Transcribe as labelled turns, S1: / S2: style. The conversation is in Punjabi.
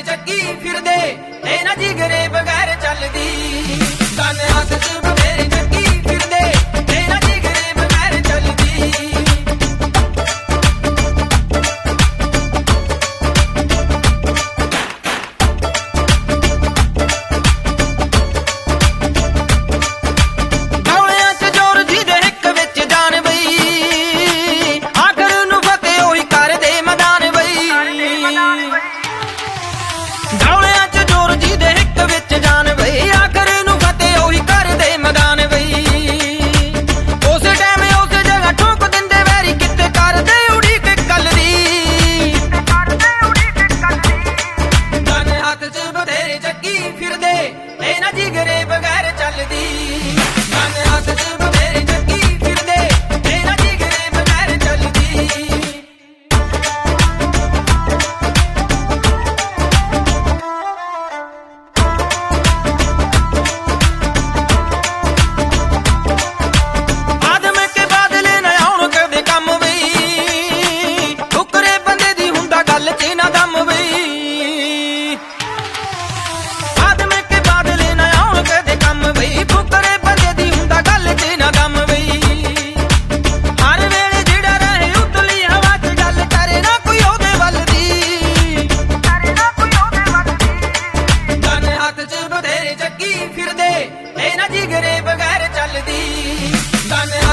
S1: ਬਥੇਰੇ ਚੱਕੀ ਫਿਰਦੇ ਇਹਨਾਂ ਜਿਗਰੇ ਬਗੈਰ ਚੱਲਦੀ। ਗਨ ਹੱਥ 'ਚ ਬਥੇਰੇ ਚੱਕੀ ਫਿਰਦੇ ਇਹਨਾਂ ਜਿਗਰੇ ਬਗੈਰ ਚੱਲਦੀ। ਇਹਨਾਂ ਜਿਗਰੇ ਬਗੈਰ ਚੱਲਦੀ। ਗਨ ਹੱਥ 'ਚ ਬਥੇਰੇ ਚੱਕੀ ਫਿਰਦੇ ਇਹਨਾਂ ਜਿਗਰੇ ਬਗੈਰ ਚੱਲਦੀ। ਆਦਮ ਕੇ ਬਾਦਲੇ ਨਾ ਆਉਣ ਕਰਦੇ ਕੰਮ ਬਈ ਠੁਕਰੇ ਬੰਦੇ ਦੀ ਹੁੰਦਾ ਗੱਲ 'ਚ ਨਾ ਦਮ ਬਈ। ਫੁਕਰੇ ਬੰਦੇ ਦੀ ਹੁੰਦਾ ਗੱਲ 'ਚ ਨਾ ਦਮ ਬਈ। ਹਰ ਵੇਲੇ ਜਿਹੜਾ ਰਹੇ ਉਤਲੀ ਹਵਾ 'ਚ ਗੱਲ ਕਰੇ ਨਾ ਕੋਈ ਉਹਦੇ ਵੱਲ ਦੀ। ਗਨ ਹੱਥ 'ਚ ਬਥੇਰੇ ਚੱਕੀ ਫਿਰਦੇ ਇਹਨਾਂ ਜਿਗਰੇ ਬਗੈਰ ਚੱਲਦੀ। ਗਨ